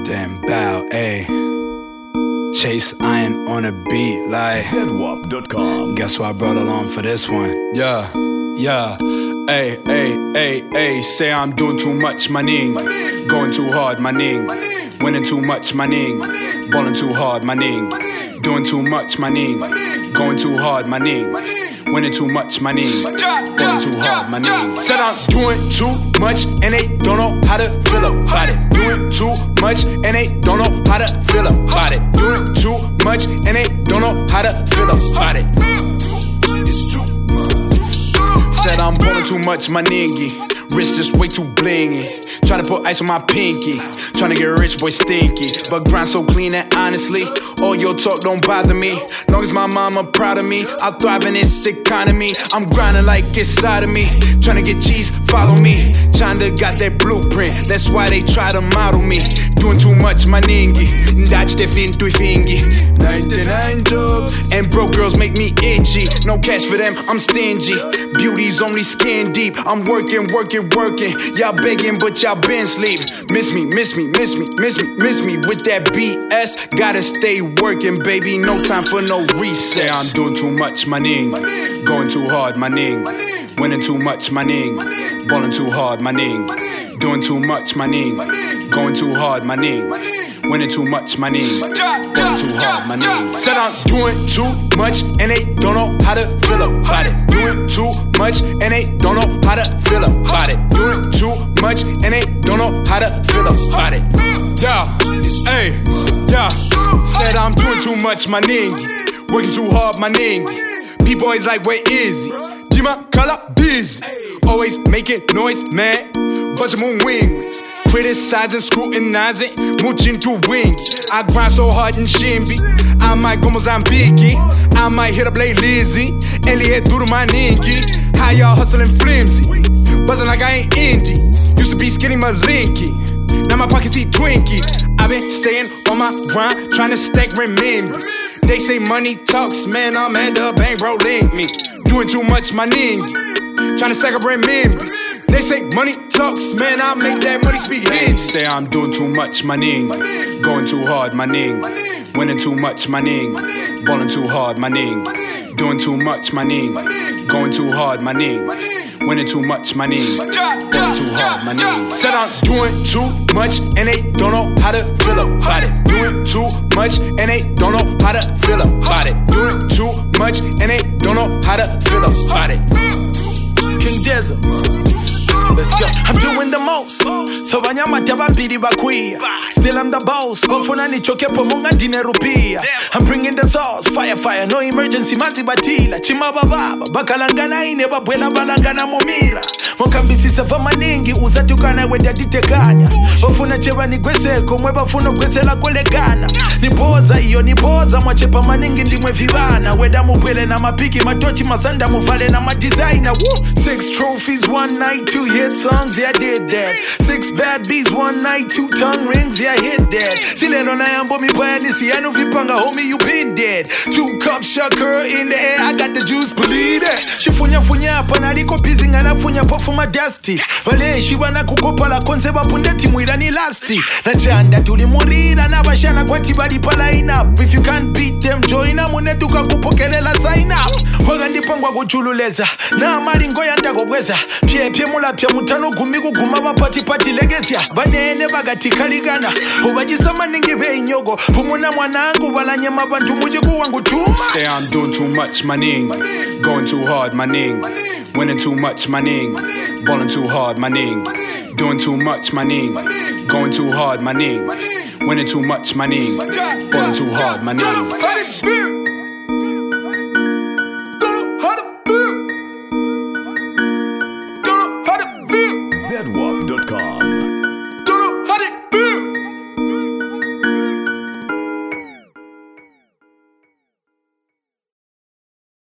Damn bow, ayy. Chase Iron on a beat like ZWAP.com. Guess who I brought along for this one? Yeah. Ayy. Say I'm doing too much, my ning. Going too hard, my ning. Winning too much, my ning. Balling too hard, my ning. Doing too much, my ning. Going too hard, my ning. Winning too much, my ning. Balling too hard, my ning. Said I'm doing too much and they don't know how to feel about it. Doing too much and they don't know how to feel about it. Doing too much and they don't know how to feel about it. Said I'm balling too much, my ningy. Wrist just way too blingy. Tryna put ice on my pinky. Tryna get rich, boy, stinky. But grind so clean and honestly, all your talk don't bother me. Long as my mama proud of me, I'll thrive in this economy. I'm grinding like it's side of me. Tryna get cheese, follow me. Chanda got that blueprint, that's why they try to model me. Doing too much, my ningy. Dutch the fin to fingy. 99 jobs. And broke girls make me itchy. No cash for them, I'm stingy. Beauty's only skin deep. I'm working. Y'all begging, but y'all been sleep. Miss me with that BS. Gotta stay working, baby. No time for no recess. Say I'm doing too much, my ning. Going too hard, my ning. Winning too much, my ning. Balling too hard, my ning. Doing too much, my ning. Going too hard, my ning. Winning too much, my ning. Balling too hard, my ning. Said I'm doing too much and they don't know how to feel about it. Doing too much and they don't know how to feel about it. Doing too much and they don't know how to feel about it. Yeah. Said I'm doing too much, my ning. Working too hard, my ning. People always like, where is he? Dima color busy. Always making noise, man. Bunch of moon wings. Criticizing, scrutinizing, mooching through wings. I grind so hard in Shimby. I might go Mozambique. I might hit up Lay Lizzy. Elliot through my ningy. How y'all hustling flimsy? Buzzing like I ain't indie. Used to be skinny Malinky. Now my pockets eat Twinkies. I've been staying on my grind, trying to stack renminbi. They say money talks, man, I'm at the bank, bro, link me. Doing too much, my ningy. Trying to stack up renminbi. They say money talks, man, I make that money speak Hindi. Say I'm doing too much, my ning. Going too hard, my ning. Winning too much, my ning. Balling too hard, my ning. Doing too much, my ning. Going too hard, my ning. Winning too much, my ning. Balling too hard, my ning. Said I'm doing too much and they don't know how to feel about it. Doing too much and they don't know how to feel about it. Doing too much and they don't know how to feel about it. King Desert. Let's go. I'm doing the most. So banyamata babiri bakwiya. Still I'm the boss. Bafuna nichoke pomunga ndine rupia. I'm bringing the sauce. Fire. No emergency mazi batila. Chimababa. Bakalangana ine babwela balangana momira. Mokambisisa vamaningi uzatukana wenda ditekanya. Bafuna cheba nigweseko mwe bafuna kwesela kwelekana. Nipoza iyo nipoza mwachepa maningi ndimwe vivana. Weda mupwele na mapiki matochi mazanda muvale na madesigner. 6 trophies, 1 night, 2 hit songs, yeah I did that. 6 bad bees, 1 night, 2 tongue rings, yeah I hit that. Sileno na yambo mi payani anu vipanga, homie you been dead. 2 cups shot girl in the air, I got the juice, believe that. Shifunya hapa na liko busy ngana funya po for my dusty. Wale shibana kukopa la konseba pundeti mwira ni lasti. Na chanda tuli murira na bashana kwa tibadi pa line up. If you can't beat them, join na munetu kakupokelela sign up. Wagandi pangwa kuchululeza, na amari ngoya ndago bweza. Pie mula pia mutano gumigu gumaba pati legacy. Banene bagati kaligana. Ubajisama ningi be inyogo. Pumuna mwanangu balanye mabantu mujigu wangu tuma. Say I'm doing too much, my ning. Going too hard, my ning. Winning too much, my ning. Balling too hard, my ning. Doing too much, my ning. Going too hard, my ning. Winning too much, my ning. Balling too hard, my ning. ZWAP.com.